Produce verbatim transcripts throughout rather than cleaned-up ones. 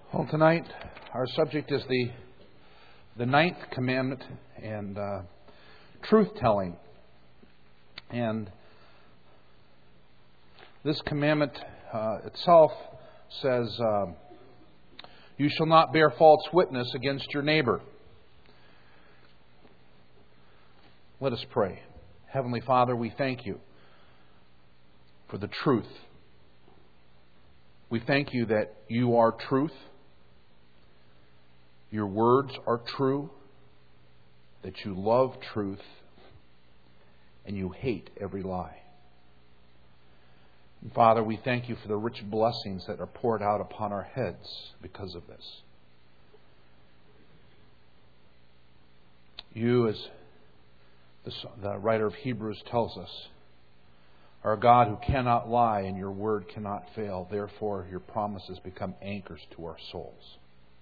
Well, tonight our subject is the the ninth commandment and uh, truth-telling. And this commandment uh, itself says, uh, "You shall not bear false witness against your neighbor." Let us pray. Heavenly Father, we thank you for the truth. We thank you that you are truth. Your words are true, that you love truth, and you hate every lie. And Father, we thank you for the rich blessings that are poured out upon our heads because of this. You, as the, the writer of Hebrews tells us, are a God who cannot lie and your word cannot fail. Therefore, your promises become anchors to our souls.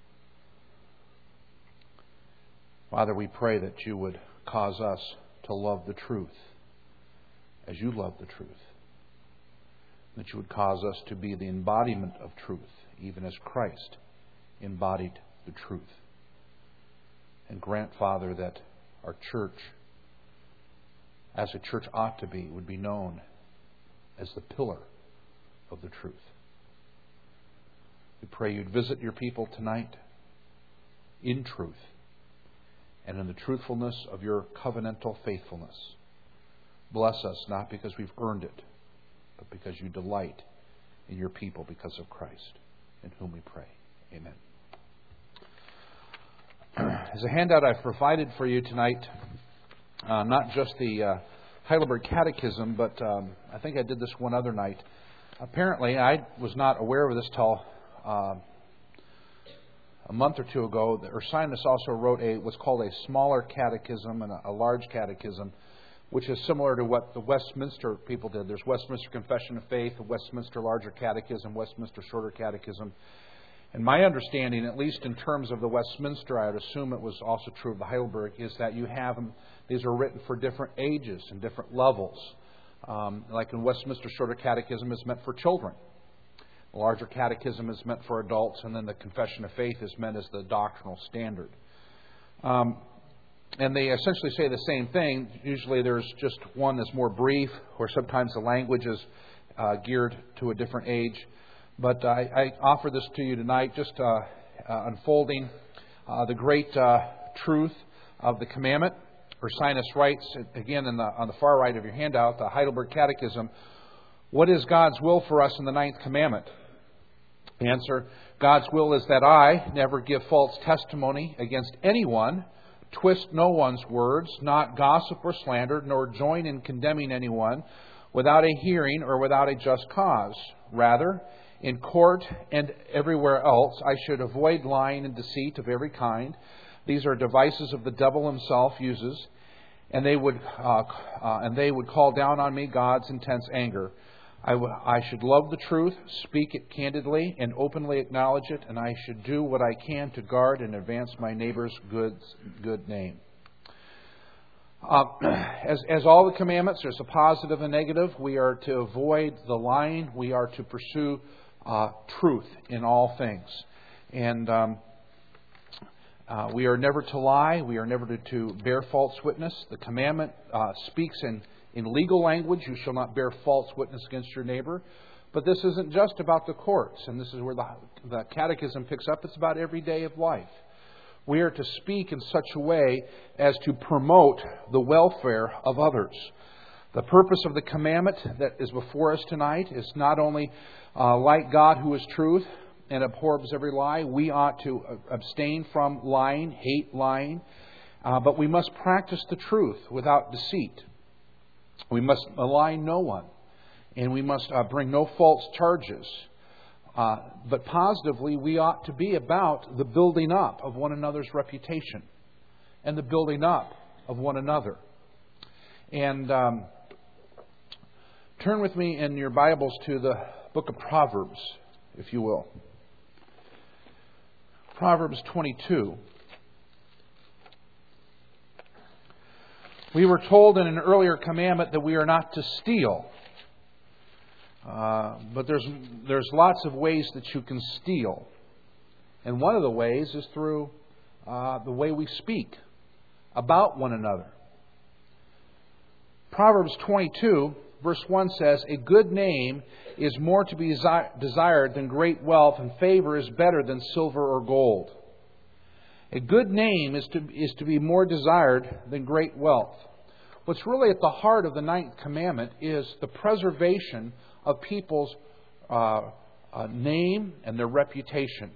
Father, we pray that you would cause us to love the truth as you love the truth. That you would cause us to be the embodiment of truth, even as Christ embodied the truth. And grant, Father, that our church, as a church ought to be, would be known as the pillar of the truth. We pray you'd visit your people tonight in truth and in the truthfulness of your covenantal faithfulness. Bless us not because we've earned it, but because you delight in your people because of Christ, in whom we pray. Amen. As a handout I've provided for you tonight, uh, not just the uh, Heidelberg Catechism, but um, I think I did this one other night. Apparently, I was not aware of this till uh, a month or two ago. Ursinus also wrote a what's called a smaller catechism and a, a large catechism, which is similar to what the Westminster people did. There's Westminster Confession of Faith, the Westminster Larger Catechism, Westminster Shorter Catechism. And my understanding, at least in terms of the Westminster, I would assume it was also true of the Heidelberg, is that you have them, these are written for different ages and different levels. Um, like in Westminster Shorter Catechism is meant for children. The Larger Catechism is meant for adults, and then the Confession of Faith is meant as the doctrinal standard. Um, and they essentially say the same thing. Usually there's just one that's more brief, or sometimes the language is uh, geared to a different age. But I, I offer this to you tonight, just uh, uh, unfolding uh, the great uh, truth of the commandment. Ursinus writes, again in the, on the far right of your handout, the Heidelberg Catechism, "What is God's will for us in the ninth commandment?" Answer: God's will is that I never give false testimony against anyone, twist no one's words, not gossip or slander, nor join in condemning anyone without a hearing or without a just cause. Rather, in court and everywhere else, I should avoid lying and deceit of every kind. These are devices of the devil himself uses, and they would uh, uh, and they would call down on me God's intense anger. I, w- I should love the truth, speak it candidly, and openly acknowledge it, and I should do what I can to guard and advance my neighbor's good good name. Uh, as, as all the commandments, there's a positive and negative. We are to avoid the lying. We are to pursue uh, truth in all things. And um, uh, we are never to lie. We are never to, to bear false witness. The commandment uh, speaks in, in legal language. You shall not bear false witness against your neighbor. But this isn't just about the courts. And this is where the, the Catechism picks up. It's about every day of life. We are to speak in such a way as to promote the welfare of others. The purpose of the commandment that is before us tonight is not only uh, like God who is truth and abhors every lie. We ought to abstain from lying, hate lying, uh, but we must practice the truth without deceit. We must malign no one, and we must uh, bring no false charges. Uh, but positively, we ought to be about the building up of one another's reputation and the building up of one another. And um, turn with me in your Bibles to the book of Proverbs, if you will. Proverbs twenty-two. We were told in an earlier commandment that we are not to steal. Uh, but there's there's lots of ways that you can steal. And one of the ways is through uh, the way we speak about one another. Proverbs twenty-two, verse one says, "A good name is more to be desi- desired than great wealth, and favor is better than silver or gold." A good name is to, is to be more desired than great wealth. What's really at the heart of the ninth commandment is the preservation of people's uh, uh, name and their reputation.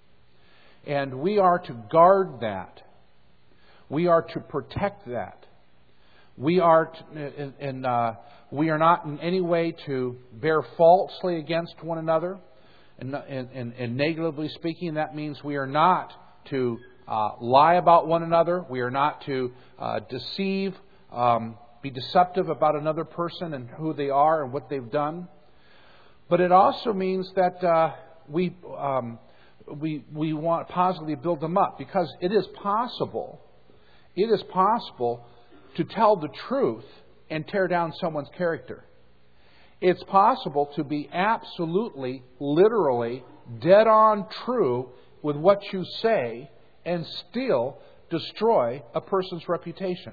And we are to guard that. We are to protect that. We are, to, and uh, we are not in any way to bear falsely against one another. And, and, and negatively speaking, that means we are not to uh, lie about one another. We are not to uh, deceive, um, be deceptive about another person and who they are and what they've done. But it also means that uh, we um, we we want to positively build them up, because it is possible. It is possible to tell the truth and tear down someone's character. It's possible to be absolutely, literally, dead on true with what you say and still destroy a person's reputation.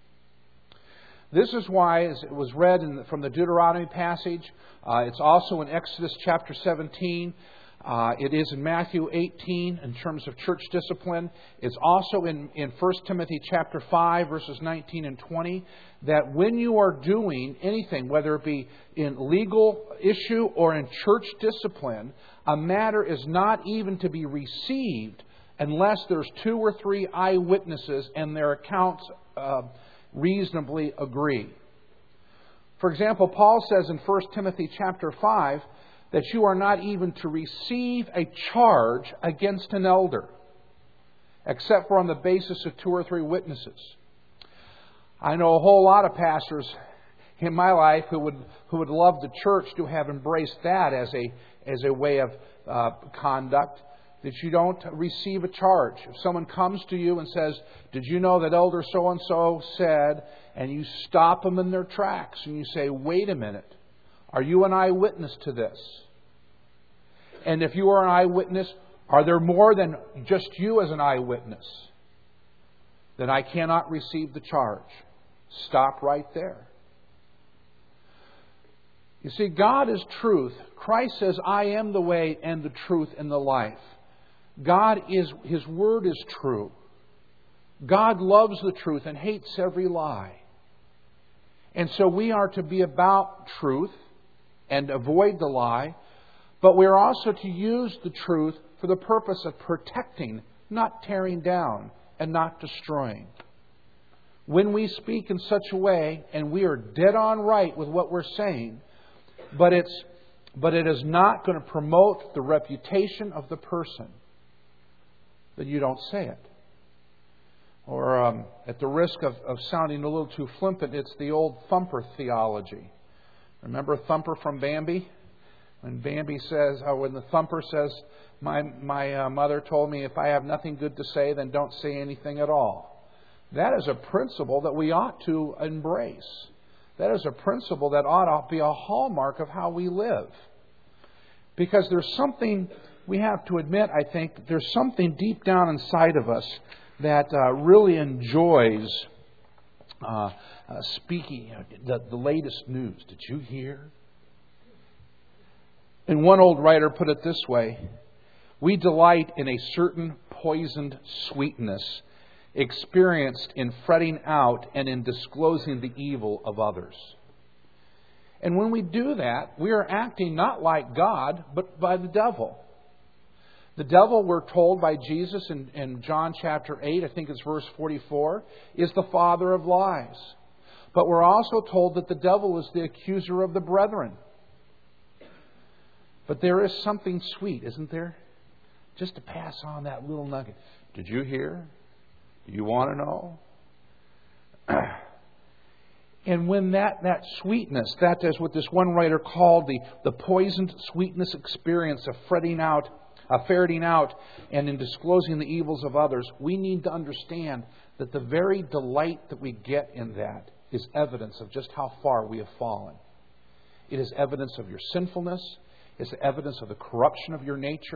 This is why, as it was read in the, from the Deuteronomy passage, uh, it's also in Exodus chapter seventeen. Uh, it is in Matthew eighteen in terms of church discipline. It's also in, in First Timothy chapter five, verses nineteen and twenty, that when you are doing anything, whether it be in legal issue or in church discipline, a matter is not even to be received unless there's two or three eyewitnesses and their accounts uh, reasonably agree. For example, Paul says in First Timothy chapter five that you are not even to receive a charge against an elder, except for on the basis of two or three witnesses. I know a whole lot of pastors in my life who would who would love the church to have embraced that as a as a way of uh, conduct, that you don't receive a charge. If someone comes to you and says, "Did you know that Elder so-and-so said?" and you stop them in their tracks and you say, "Wait a minute, are you an eyewitness to this? And if you are an eyewitness, are there more than just you as an eyewitness? Then I cannot receive the charge." Stop right there. You see, God is truth. Christ says, "I am the way and the truth and the life." God is, His Word is true. God loves the truth and hates every lie. And so we are to be about truth and avoid the lie, but we are also to use the truth for the purpose of protecting, not tearing down, and not destroying. When we speak in such a way, and we are dead on right with what we're saying, but it's but it is not going to promote the reputation of the person, then you don't say it. Or um, at the risk of, of sounding a little too flippant, it's the old Thumper theology. Remember Thumper from Bambi? When Bambi says, or when the Thumper says, my my uh, mother told me if I have nothing good to say, then don't say anything at all. That is a principle that we ought to embrace. That is a principle that ought to be a hallmark of how we live. Because there's something, we have to admit, I think, there's something deep down inside of us that uh, really enjoys uh, uh, speaking you know, the, the latest news. Did you hear? And one old writer put it this way: we delight in a certain poisoned sweetness experienced in fretting out and in disclosing the evil of others. And when we do that, we are acting not like God, but by the devil. The devil, we're told by Jesus in, in John chapter eight, I think it's verse forty-four, is the father of lies. But we're also told that the devil is the accuser of the brethren. But there is something sweet, isn't there? Just to pass on that little nugget. Did you hear? Do you want to know? And when that, that sweetness, that is what this one writer called the, the poisoned sweetness experience of fretting out, uh, ferreting out, and in disclosing the evils of others, we need to understand that the very delight that we get in that is evidence of just how far we have fallen. It is evidence of your sinfulness. It's evidence of the corruption of your nature.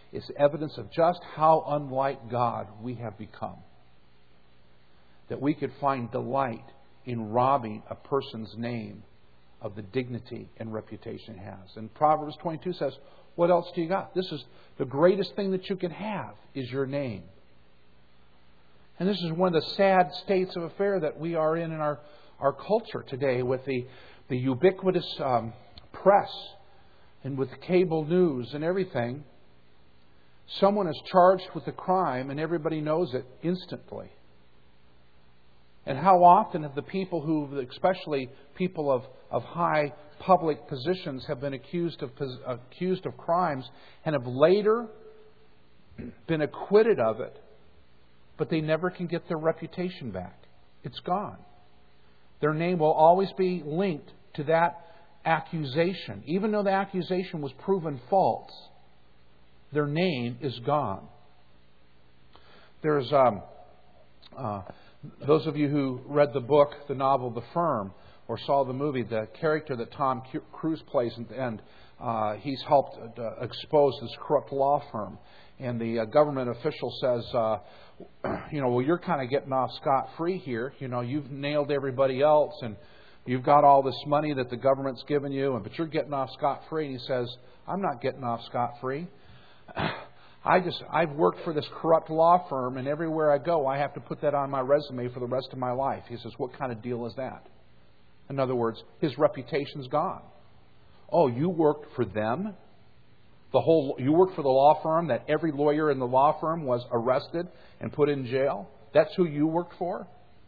is evidence of just how unlike God we have become. That we could find delight in robbing a person's name of the dignity and reputation it has. And Proverbs twenty-two says, what else do you got? This is the greatest thing that you can have is your name. And this is one of the sad states of affair that we are in in our, our culture today with the, the ubiquitous um, press and with cable news and everything. Someone is charged with a crime and everybody knows it instantly. And how often have the people who, especially people of, of high public positions, have been accused of accused of crimes and have later been acquitted of it, but they never can get their reputation back. It's gone. Their name will always be linked to that accusation. Even though the accusation was proven false, their name is gone. There's um, uh, those of you who read the book, the novel, The Firm, or saw the movie, the character that Tom Cruise plays at the end, uh, he's helped uh, expose this corrupt law firm. And the uh, government official says, uh, you know, well, you're kind of getting off scot-free here. You know, you've nailed everybody else and you've got all this money that the government's given you, but you're getting off scot-free. And he says, I'm not getting off scot-free. I just, I've worked for this corrupt law firm, and everywhere I go, I have to put that on my resume for the rest of my life. He says, what kind of deal is that? In other words, his reputation's gone. Oh, you worked for them? The whole, you worked for the law firm that every lawyer in the law firm was arrested and put in jail? That's who you worked for?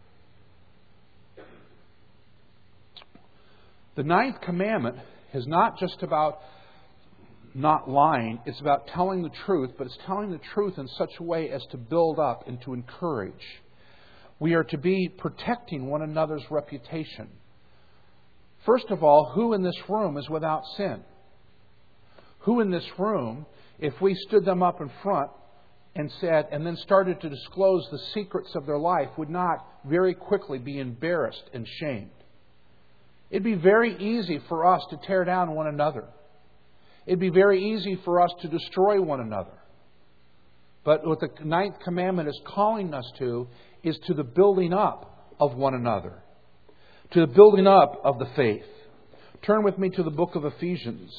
The ninth commandment is not just about not lying. It's about telling the truth, but it's telling the truth in such a way as to build up and to encourage. We are to be protecting one another's reputation. First of all, who in this room is without sin? Who in this room, if we stood them up in front and said, and then started to disclose the secrets of their life, would not very quickly be embarrassed and shamed? It'd be very easy for us to tear down one another. It'd be very easy for us to destroy one another. But what the ninth commandment is calling us to is to the building up of one another. To the building up of the faith. Turn with me to the book of Ephesians.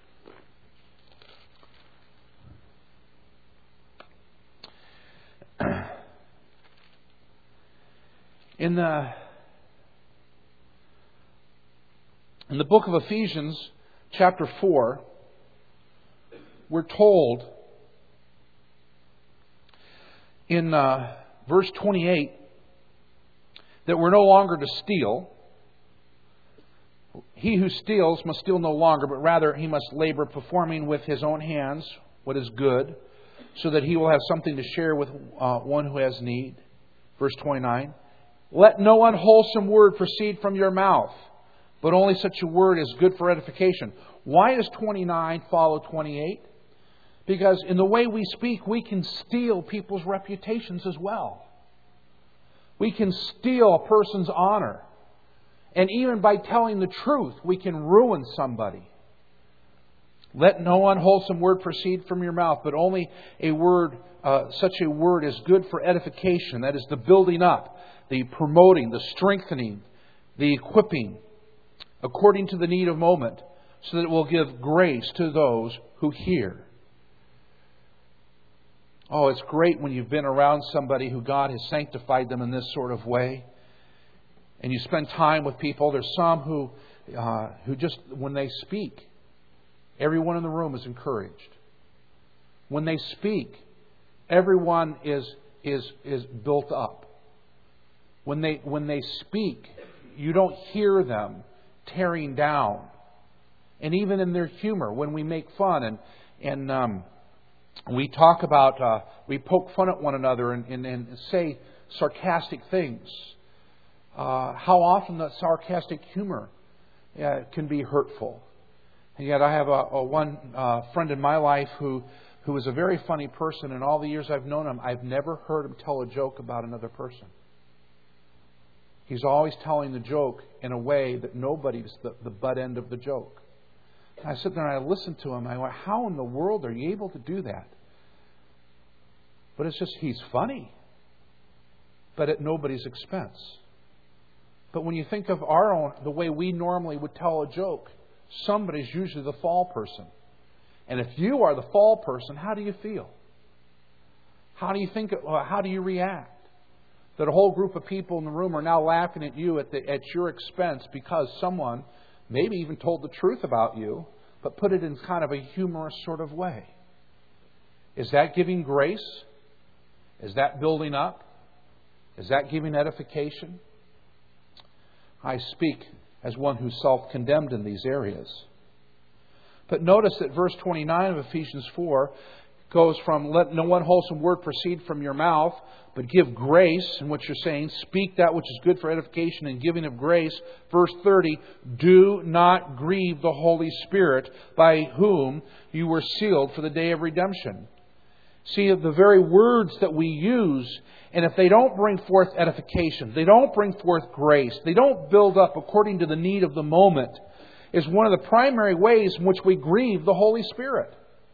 In the, in the book of Ephesians, chapter four, we're told in uh, verse twenty-eight that we're no longer to steal. He who steals must steal no longer, but rather he must labor, performing with his own hands what is good, so that he will have something to share with uh, one who has need. Verse twenty-nine. Let no unwholesome word proceed from your mouth, but only such a word as good for edification. Why does twenty-nine follow twenty-eight? Because in the way we speak, we can steal people's reputations as well. We can steal a person's honor. And even by telling the truth, we can ruin somebody. Let no unwholesome word proceed from your mouth, but only a word, uh, such a word as good for edification. That is the building up, the promoting, the strengthening, the equipping, according to the need of moment, so that it will give grace to those who hear. Oh, it's great when you've been around somebody who God has sanctified them in this sort of way. And you spend time with people. There's some who, uh, who just, when they speak, everyone in the room is encouraged. When they speak, everyone is is is built up. When they when they speak, you don't hear them tearing down. And even in their humor, when we make fun and and um, we talk about, uh, we poke fun at one another and, and, and say sarcastic things. Uh, how often that sarcastic humor uh, can be hurtful. And yet I have a, a one uh, friend in my life who, who is a very funny person. In all the years I've known him, I've never heard him tell a joke about another person. He's always telling the joke in a way that nobody's the, the butt end of the joke. And I sit there and I listen to him and I go, how in the world are you able to do that? But it's just, he's funny. But at nobody's expense. But when you think of our own, the way we normally would tell a joke, somebody's usually the fall person. And if you are the fall person, how do you feel? How do you think? How do you react? That a whole group of people in the room are now laughing at you at, the, at your expense because someone maybe even told the truth about you, but put it in kind of a humorous sort of way. Is that giving grace? Is that building up? Is that giving edification? I speak as one who's self-condemned in these areas. But notice that verse twenty-nine of Ephesians four goes from, let no unwholesome word proceed from your mouth, but give grace in what you're saying. Speak that which is good for edification and giving of grace. Verse thirty, do not grieve the Holy Spirit, by whom you were sealed for the day of redemption. See, the very words that we use, and if they don't bring forth edification, they don't bring forth grace, they don't build up according to the need of the moment, is one of the primary ways in which we grieve the Holy Spirit.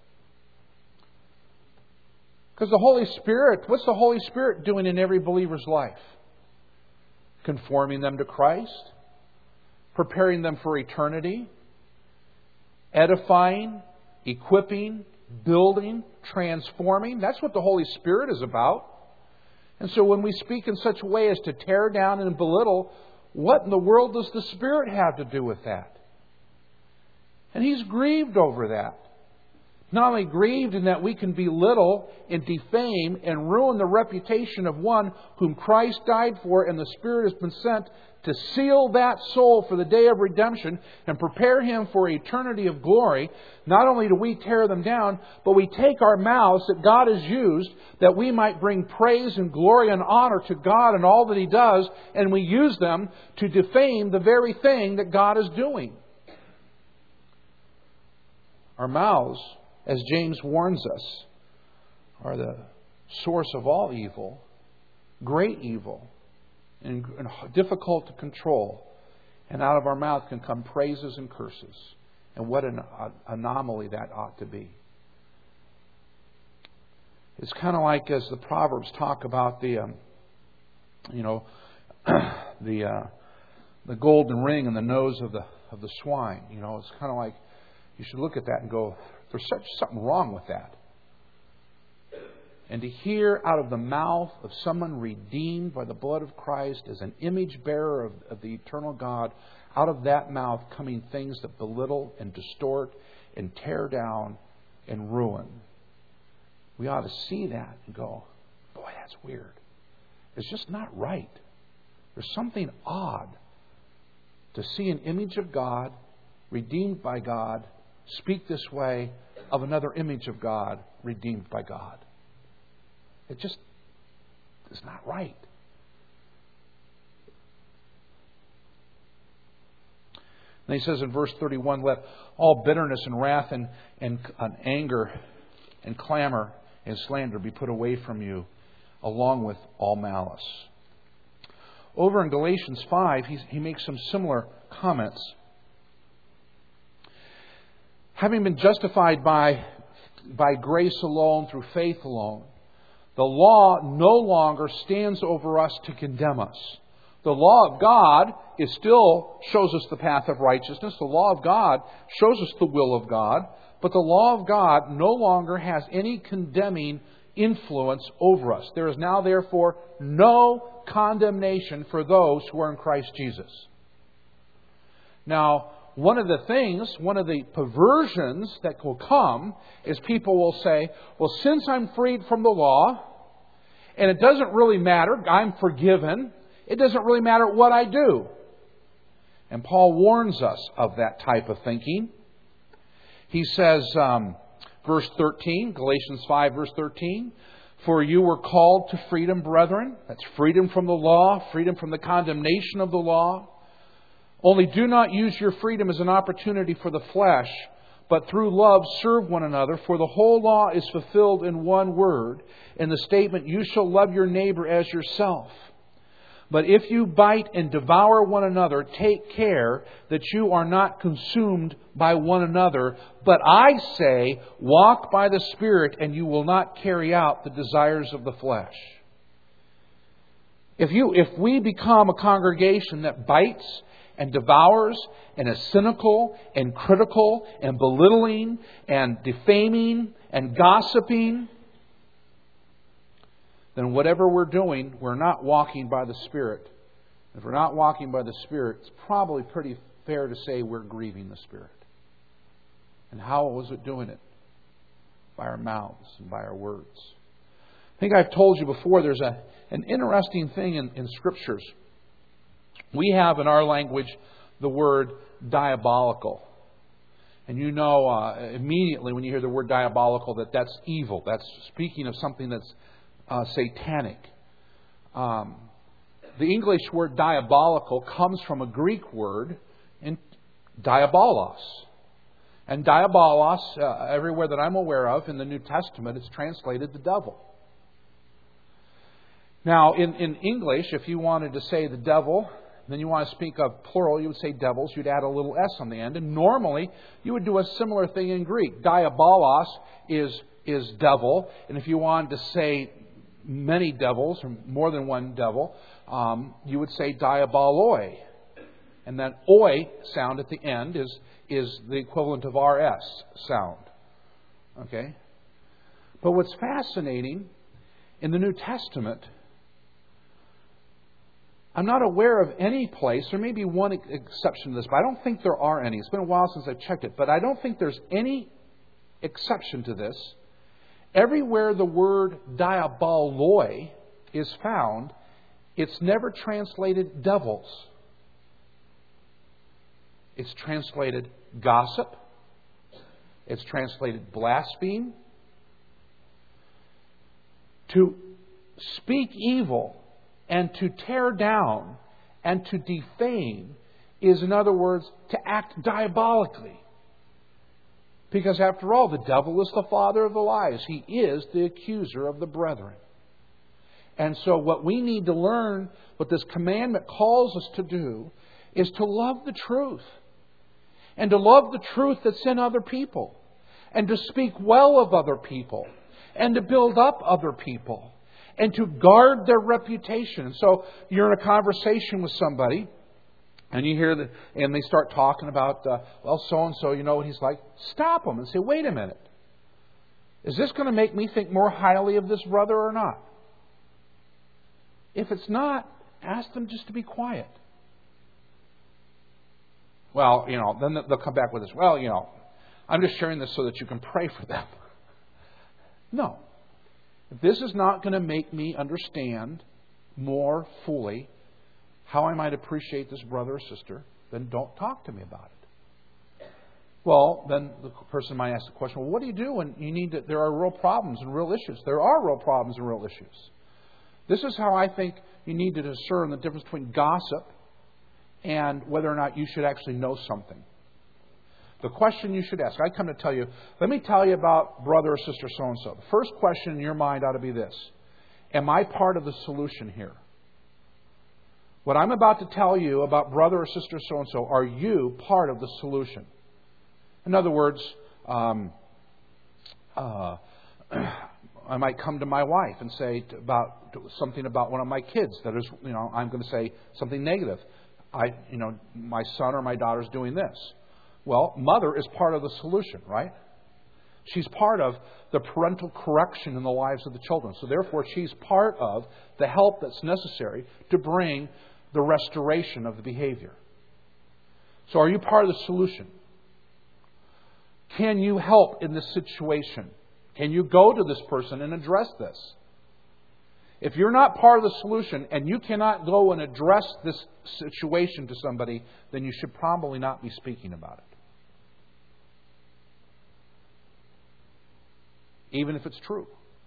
Because the Holy Spirit, what's the Holy Spirit doing in every believer's life? Conforming them to Christ, preparing them for eternity, edifying, equipping, building, transforming. That's what the Holy Spirit is about. And so when we speak in such a way as to tear down and belittle, what in the world does the Spirit have to do with that? And He's grieved over that. Not only grieved in that we can belittle and defame and ruin the reputation of one whom Christ died for and the Spirit has been sent to seal that soul for the day of redemption and prepare him for eternity of glory. Not only do we tear them down, but we take our mouths that God has used that we might bring praise and glory and honor to God and all that He does, and we use them to defame the very thing that God is doing. Our mouths, as James warns us, are the source of all evil, great evil, and difficult to control. And out of our mouth can come praises and curses. And what an anomaly that ought to be. It's kind of like as the Proverbs talk about the, um, you know, the uh, the golden ring in the nose of the of the swine. You know, it's kind of like you should look at that and go, there's such something wrong with that. And to hear out of the mouth of someone redeemed by the blood of Christ as an image bearer of, of the eternal God, out of that mouth coming things that belittle and distort and tear down and ruin. We ought to see that and go, boy, that's weird. It's just not right. There's something odd to see an image of God, redeemed by God, speak this way of another image of God, redeemed by God. It just is not right. And he says in verse thirty-one, let all bitterness and wrath and, and, and anger and clamor and slander be put away from you, along with all malice. Over in Galatians five, he, he makes some similar comments. Having been justified by, by grace alone, through faith alone, the law no longer stands over us to condemn us. The law of God is still shows us the path of righteousness. The law of God shows us the will of God. But the law of God no longer has any condemning influence over us. There is now, therefore, no condemnation for those who are in Christ Jesus. Now, one of the things, one of the perversions that will come is people will say, well, since I'm freed from the law, and it doesn't really matter, I'm forgiven, it doesn't really matter what I do. And Paul warns us of that type of thinking. He says, um, verse thirteen, Galatians five, verse thirteen, for you were called to freedom, brethren. That's freedom from the law, freedom from the condemnation of the law. Only do not use your freedom as an opportunity for the flesh, but through love serve one another. For the whole law is fulfilled in one word, in the statement, you shall love your neighbor as yourself. But if you bite and devour one another, take care that you are not consumed by one another. But I say, walk by the Spirit, and you will not carry out the desires of the flesh. If you, if we become a congregation that bites and devours and is cynical and critical and belittling and defaming and gossiping, then whatever we're doing, we're not walking by the Spirit. If we're not walking by the Spirit, it's probably pretty fair to say we're grieving the Spirit. And how was it doing it? By our mouths and by our words. I think I've told you before, there's a, an interesting thing in, in Scriptures. We have in our language the word diabolical. And you know uh, immediately when you hear the word diabolical that that's evil. That's speaking of something that's uh, satanic. Um, the English word diabolical comes from a Greek word, in diabolos. And diabolos, uh, everywhere that I'm aware of in the New Testament, it's translated the devil. Now, in, in English, if you wanted to say the devil, then you want to speak of plural, you would say devils. You'd add a little s on the end. And normally, you would do a similar thing in Greek. Diabolos is, is devil. And if you wanted to say many devils, or more than one devil, um, you would say diaboloi. And that oi sound at the end is, is the equivalent of R S sound. Okay? But what's fascinating in the New Testament, I'm not aware of any place, there may be one exception to this, but I don't think there are any. It's been a while since I've checked it, but I don't think there's any exception to this. Everywhere the word diaboloi is found, it's never translated devils. It's translated gossip. It's translated blaspheme. To speak evil and to tear down and to defame is, in other words, to act diabolically. Because after all, the devil is the father of the lies. He is the accuser of the brethren. And so what we need to learn, what this commandment calls us to do, is to love the truth. And to love the truth that's in other people. And to speak well of other people. And to build up other people. And to guard their reputation. So you're in a conversation with somebody, and you hear that, and they start talking about, uh, well, so-and-so, you know what he's like. Stop them and say, wait a minute. Is this going to make me think more highly of this brother or not? If it's not, ask them just to be quiet. Well, you know, then they'll come back with this. Well, you know, I'm just sharing this so that you can pray for them. No. If this is not going to make me understand more fully how I might appreciate this brother or sister, then don't talk to me about it. Well, then the person might ask the question, well, what do you do when you need to, there are real problems and real issues? There are real problems and real issues. This is how I think you need to discern the difference between gossip and whether or not you should actually know something. The question you should ask, I come to tell you, let me tell you about brother or sister so-and-so. The first question in your mind ought to be this. Am I part of the solution here? What I'm about to tell you about brother or sister so-and-so, are you part of the solution? In other words, um, uh, I might come to my wife and say about something about one of my kids that is, you know, I'm going to say something negative. I, you know, my son or my daughter's doing this. Well, mother is part of the solution, right? She's part of the parental correction in the lives of the children. So therefore, she's part of the help that's necessary to bring the restoration of the behavior. So are you part of the solution? Can you help in this situation? Can you go to this person and address this? If you're not part of the solution and you cannot go and address this situation to somebody, then you should probably not be speaking about it. Even if it's true.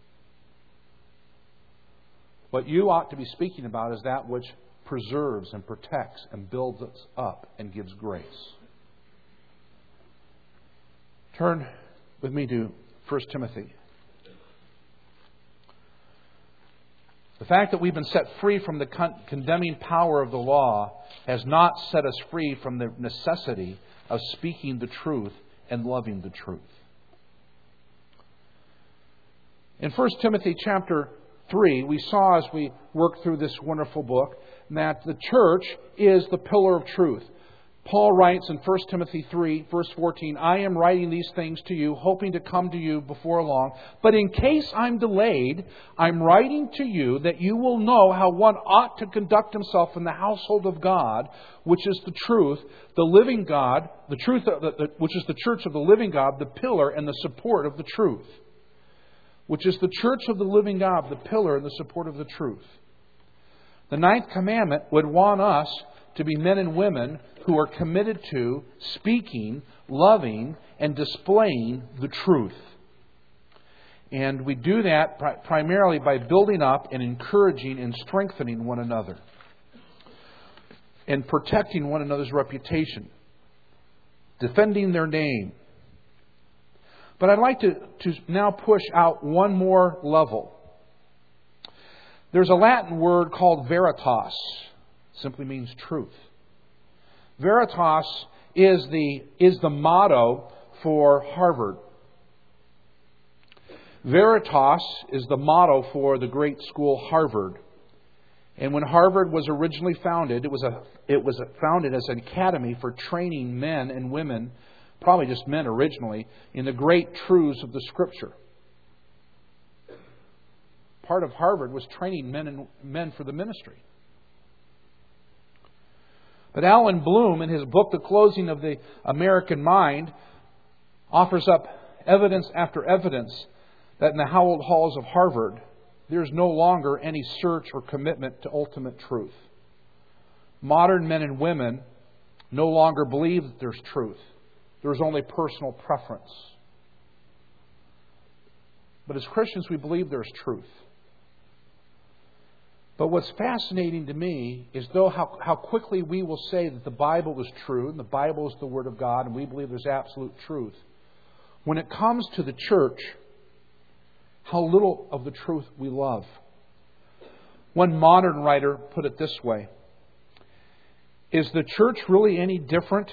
What you ought to be speaking about is that which preserves and protects and builds us up and gives grace. Turn with me to First Timothy. The The fact that we've been set free from the con- condemning power of the law has not set us free from the necessity of speaking the truth and loving the truth. In First Timothy chapter three, we saw as we worked through this wonderful book that the church is the pillar of truth. Paul writes in First Timothy three, verse fourteen, I am writing these things to you, hoping to come to you before long. But in case I'm delayed, I'm writing to you that you will know how one ought to conduct himself in the household of God, which is the truth, the living God, the truth, of the, which is the church of the living God, the pillar and the support of the truth. Which is the church of the living God, the pillar and the support of the truth. The ninth commandment would want us to be men and women who are committed to speaking, loving, and displaying the truth. And we do that pri- primarily by building up and encouraging and strengthening one another. And protecting one another's reputation. Defending their name. But I'd like to, to now push out one more level. There's a Latin word called veritas. It simply means truth. Veritas is the, is the motto for Harvard. Veritas is the motto for the great school Harvard. And when Harvard was originally founded, it was a, it was founded as an academy for training men and women, probably just men originally, in the great truths of the Scripture. Part of Harvard was training men and men for the ministry. But Alan Bloom, in his book, The Closing of the American Mind, offers up evidence after evidence that in the hallowed halls of Harvard, there's no longer any search or commitment to ultimate truth. Modern men and women no longer believe that there's truth. There's only personal preference. But as Christians, we believe there's truth. But what's fascinating to me is though how, how quickly we will say that the Bible is true, and the Bible is the Word of God, and we believe there's absolute truth. When it comes to the church, how little of the truth we love. One modern writer put it this way. Is the church really any different?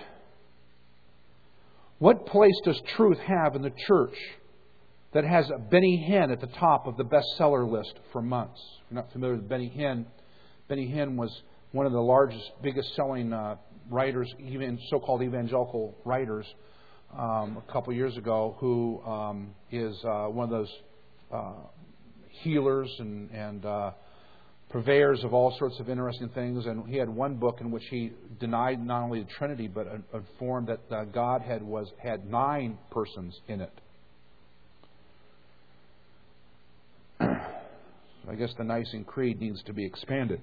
What place does truth have in the church that has a Benny Hinn at the top of the bestseller list for months? If you're not familiar with Benny Hinn, Benny Hinn was one of the largest, biggest selling uh, writers, even so-called evangelical writers, um, a couple years ago, who um, is uh, one of those uh, healers and, and uh, purveyors of all sorts of interesting things. And he had one book in which he denied not only the Trinity, but informed that uh, God had was had nine persons in it. I guess the Nicene Creed needs to be expanded.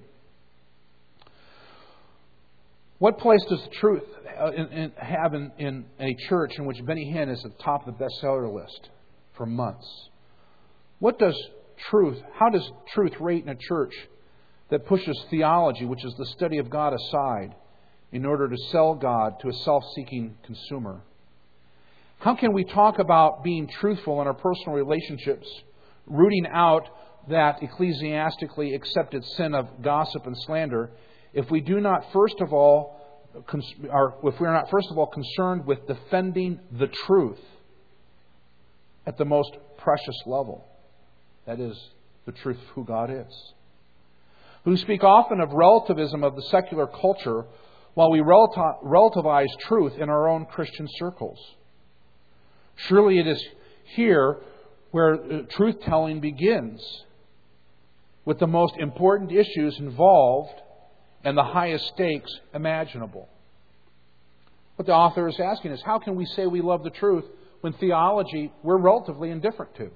What place does the truth in, in, have in, in a church in which Benny Hinn is at the top of the bestseller list for months? What does truth, how does truth rate in a church that pushes theology, which is the study of God, aside in order to sell God to a self-seeking consumer? How can we talk about being truthful in our personal relationships, rooting out that ecclesiastically accepted sin of gossip and slander, if we do not first of all, or if we are not first of all concerned with defending the truth at the most precious level, that is, the truth of who God is? Who speak often of relativism of the secular culture while we relativize truth in our own Christian circles. Surely it is here where truth-telling begins, with the most important issues involved and the highest stakes imaginable. What the author is asking is, how can we say we love the truth when theology we're relatively indifferent to? It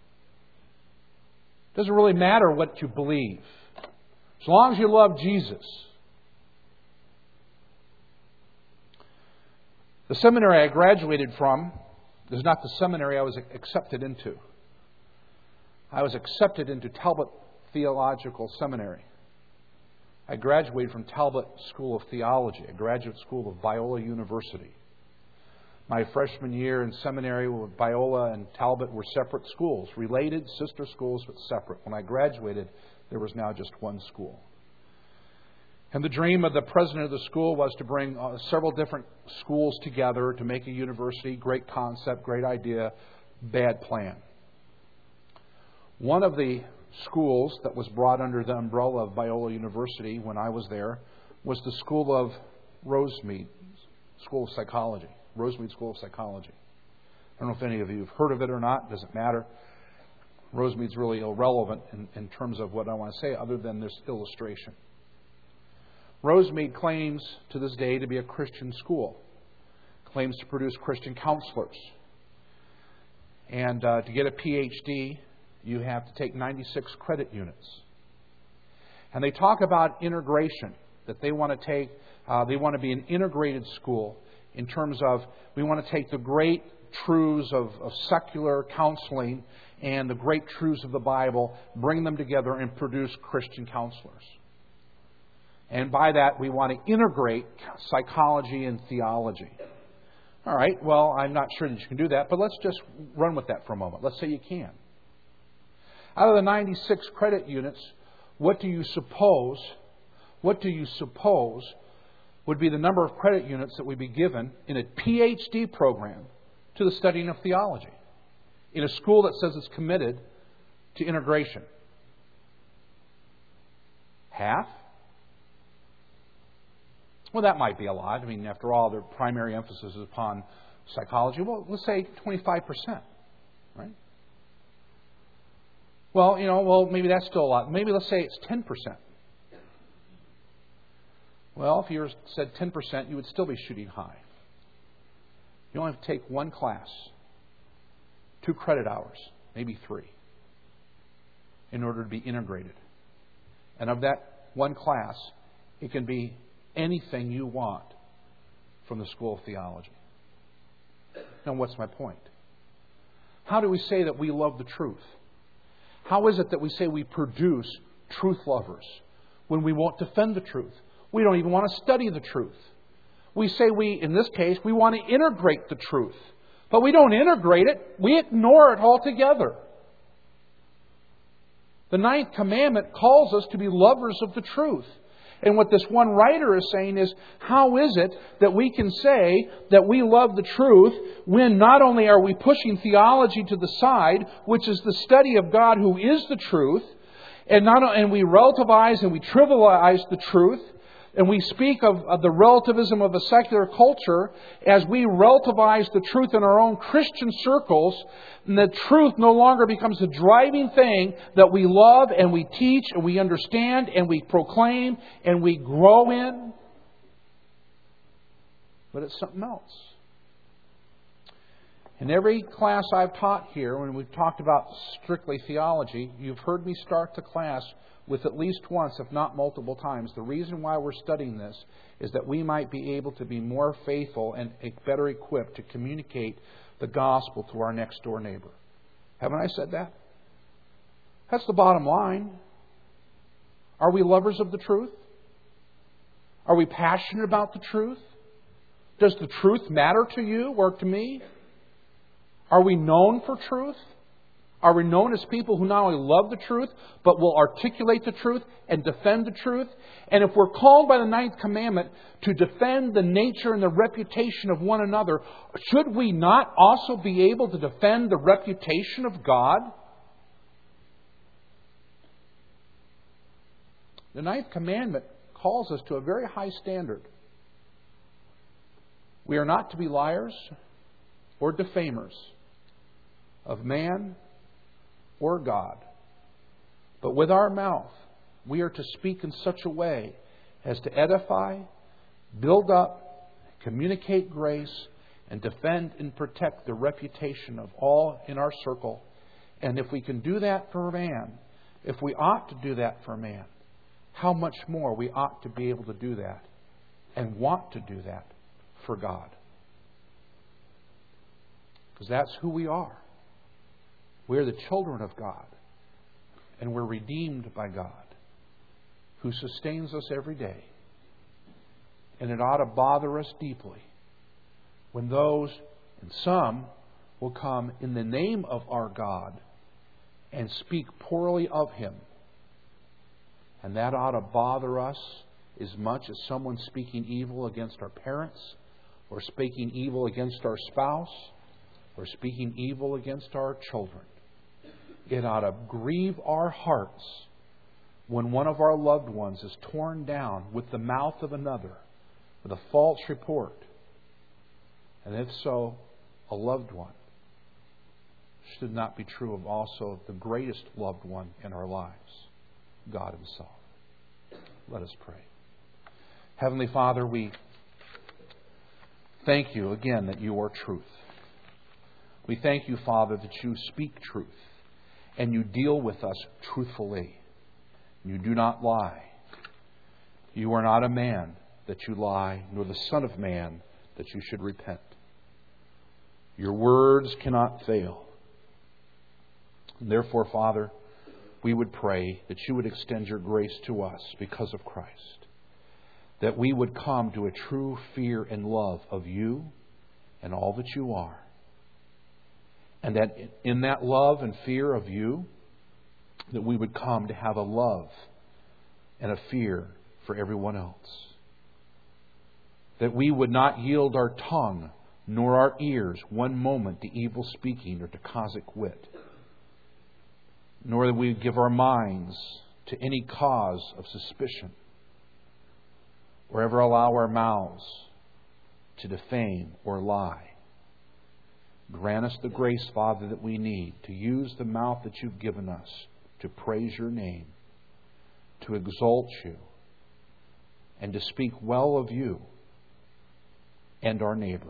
doesn't really matter what you believe, as long as you love Jesus. The seminary I graduated from is not the seminary I was accepted into. I was accepted into Talbot Theological Seminary. I graduated from Talbot School of Theology, a graduate school of Biola University. My freshman year in seminary, Biola and Talbot were separate schools, related, sister schools, but separate. When I graduated, there was now just one school. And the dream of the president of the school was to bring uh, several different schools together to make a university. Great concept, great idea, bad plan. One of the schools that was brought under the umbrella of Biola University when I was there was the School of Rosemead, School of Psychology. Rosemead School of Psychology. I don't know if any of you have heard of it or not. It doesn't matter. Rosemead's really irrelevant in, in terms of what I want to say other than this illustration. Rosemead claims to this day to be a Christian school. Claims to produce Christian counselors. And uh, to get a P H D, you have to take ninety-six credit units. And they talk about integration, that they want to take, uh, they want to be an integrated school in terms of, we want to take the great truths of, of secular counseling and the great truths of the Bible, bring them together and produce Christian counselors. And by that, we want to integrate psychology and theology. All right, well, I'm not sure that you can do that, but let's just run with that for a moment. Let's say you can. Out of the ninety-six credit units, what do you suppose, what do you suppose would be the number of credit units that would be given in a P H D program to the studying of theology in a school that says it's committed to integration? Half? Well, that might be a lot. I mean, after all, their primary emphasis is upon psychology. Well, let's say twenty-five percent, right? Well, you know, well, maybe that's still a lot. Maybe let's say it's ten percent. Well, if you said ten percent, you would still be shooting high. You only have to take one class, two credit hours, maybe three, in order to be integrated. And of that one class, it can be anything you want from the School of Theology. Now, what's my point? How do we say that we love the truth? How is it that we say we produce truth lovers when we won't defend the truth? We don't even want to study the truth. We say we, in this case, we want to integrate the truth. But we don't integrate it. We ignore it altogether. The ninth commandment calls us to be lovers of the truth. And what this one writer is saying is, how is it that we can say that we love the truth when not only are we pushing theology to the side, which is the study of God who is the truth, and not and we relativize and we trivialize the truth, and we speak of, of the relativism of a secular culture as we relativize the truth in our own Christian circles, and the truth no longer becomes the driving thing that we love and we teach and we understand and we proclaim and we grow in. But it's something else. In every class I've taught here, when we've talked about strictly theology, you've heard me start the class with at least once, if not multiple times. The reason why we're studying this is that we might be able to be more faithful and better equipped to communicate the gospel to our next door neighbor. Haven't I said that? That's the bottom line. Are we lovers of the truth? Are we passionate about the truth? Does the truth matter to you or to me? Are we known for truth? Are we known as people who not only love the truth, but will articulate the truth and defend the truth? And if we're called by the ninth commandment to defend the nature and the reputation of one another, should we not also be able to defend the reputation of God? The ninth commandment calls us to a very high standard. We are not to be liars or defamers of man or God. But with our mouth, we are to speak in such a way as to edify, build up, communicate grace, and defend and protect the reputation of all in our circle. And if we can do that for man, if we ought to do that for man, how much more we ought to be able to do that and want to do that for God. Because that's who we are. We're the children of God. And we're redeemed by God, who sustains us every day. And it ought to bother us deeply when those And some will come in the name of our God and speak poorly of Him. And that ought to bother us as much as someone speaking evil against our parents, or speaking evil against our spouse, or speaking evil against our children. It ought to grieve our hearts when one of our loved ones is torn down with the mouth of another, with a false report. And if so, a loved one. Should not be true of also the greatest loved one in our lives, God Himself. Let us pray. Heavenly Father, we thank You again that You are truth. We thank You, Father, that You speak truth and You deal with us truthfully. You do not lie. You are not a man that You lie, nor the Son of Man that You should repent. Your words cannot fail. And therefore, Father, we would pray that You would extend Your grace to us because of Christ. That we would come to a true fear and love of You and all that You are. And that in that love and fear of You, that we would come to have a love and a fear for everyone else. That we would not yield our tongue nor our ears one moment to evil speaking or to Cossack wit. Nor that we would give our minds to any cause of suspicion, or ever allow our mouths to defame or lie. Grant us the grace, Father, that we need to use the mouth that You've given us to praise Your name, to exalt You, and to speak well of You and our neighbor.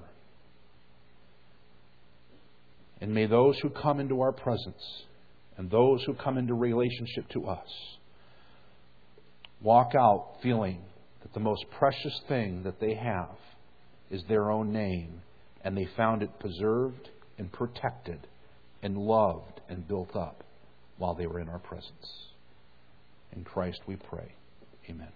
And may those who come into our presence and those who come into relationship to us walk out feeling that the most precious thing that they have is their own name, and they found it preserved and protected and loved and built up while they were in our presence. In Christ we pray. Amen.